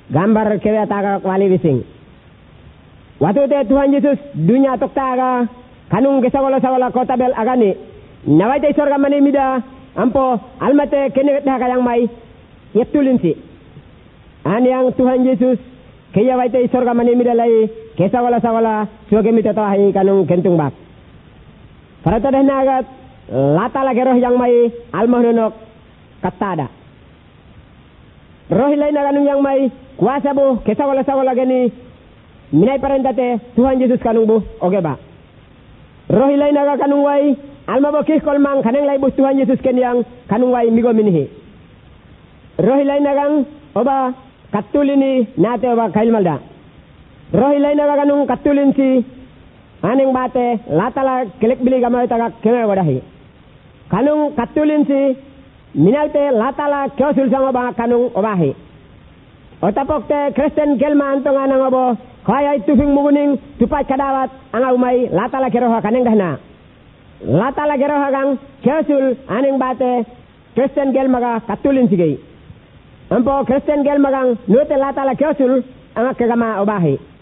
gambar kewe taga wali bising. Waktu te Tuhan Yesus dunia tok taga kanung gesawala-sawala kota bel agani. Nawaite sorga mani mida ampo almate kene dah yang mai yetulin si. Ani yang Tuhan Yesus kaya waite sorga mani mida lai kesawala-sawala suage mita tahi kanung kentung bak. Para tada nagat lata lagi roh yang mai almahnonok katada. Roh lain kanung yang mai kuasa bu kesawala-sawala geni minai parentate Tuhan Yesus kanung bu oke ba. Roh lain kanung wai alma bokih kolmang kaneng lai bu Tuhan Yesus ken yang kanung wai migo minhi. Roh lain kang oba katulini nate oba kailmalda. Roh lain kanung katulin si aneng bate latala kelek bili gamay taga keme wadahi. Kanung katulin si minalte latala kyosul sama ba kanung obahi. Otapok te Kristen gelma antong anang obo kaya itufing muguning tupat kadawat ang umay latala keroha kaneng dahna. Latala keroha kang kyosul aneng bate Kristen gelma ka katulin sigay. Ampo Kristen gelma kang nute latala kyosul ang kagama obahi.